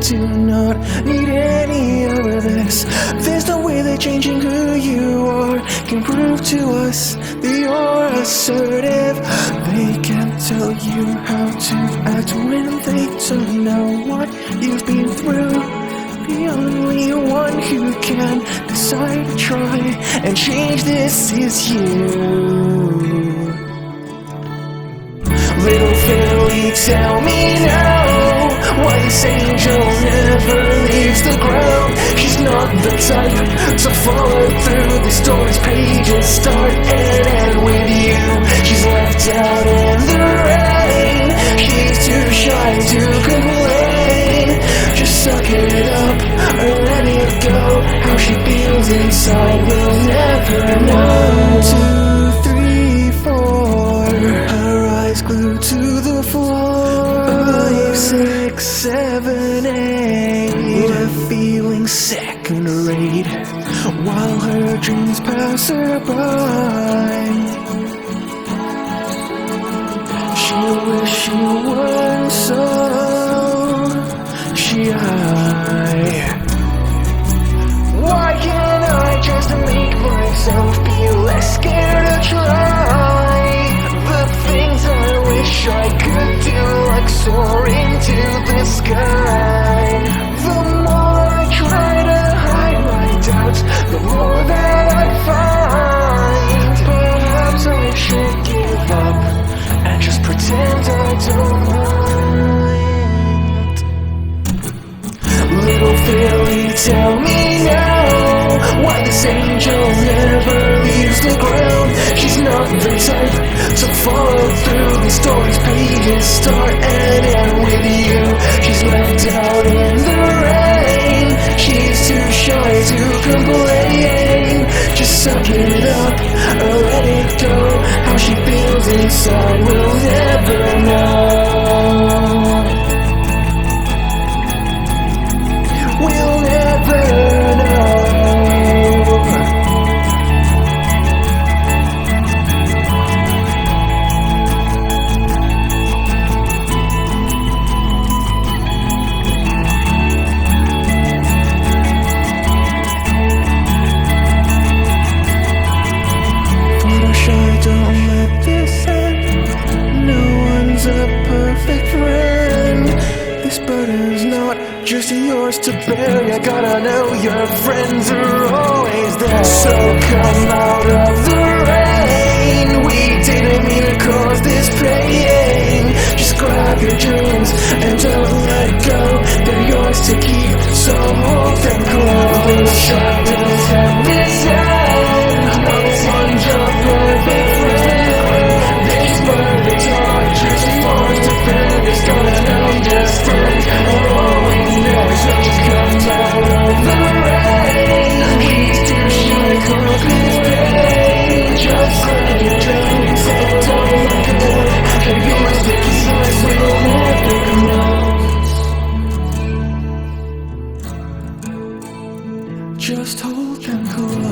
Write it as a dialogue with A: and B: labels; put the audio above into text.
A: do not need any of this. There's no way that changing who you are can prove to us that you're assertive. They can't tell you how to act when they don't know what you've been through. The only one who can decide to try and change this is you. Little Philly, tell me now why this angel never leaves the ground. She's not the type to follow through. The story's pages start and end with you. She's left out in the rain. She's too shy to complain. Just suck it up or let it go. How she feels inside we'll never know. 1, 2, 3, 4. Her eyes glued to the floor. 5, 6, 7, 8. Left feeling second rate while her dreams pass her by. She wish she weren't so shy. Why can't I just make myself be less scared to try the things I wish I could do, like soar into the sky? The more I try to hide my doubts, the more that I find. Perhaps I should give up and just pretend I don't mind. Little Philly, tell me now why this angel never leaves the ground. She's not the type to follow through. The story's pages start and end with you. She's left out in the rain. She's too shy to complain. Just suck it up or let it go. How she feels inside we'll never know. We'll never know. Photoshop, don't let this end. No one's a perfect friend. This burden's not just yours to bear. I gotta know your friends are always there. So come out of the rain. We didn't mean to cause this pain. Just grab your dreams and don't let go. They're yours to keep, so hold them close. Shadows have this end. No one's a perfect friend. This burden's not just yours to bear. It's gonna understand. Just come out of the rain. He's too shy to cause his pain. Just let it dreams and don't let go. And yours to decide we'll never know. Just hold them close.